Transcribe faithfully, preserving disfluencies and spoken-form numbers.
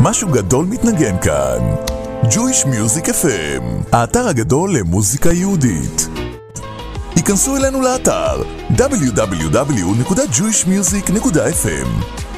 משהו גדול מתנגן כאן. Jewish Music אף אם, האתר הגדול למוזיקה יהודית. היכנסו אלינו לאתר דאבליו דאבליו דאבליו נקודה ג'ויש מיוזיק נקודה אף אם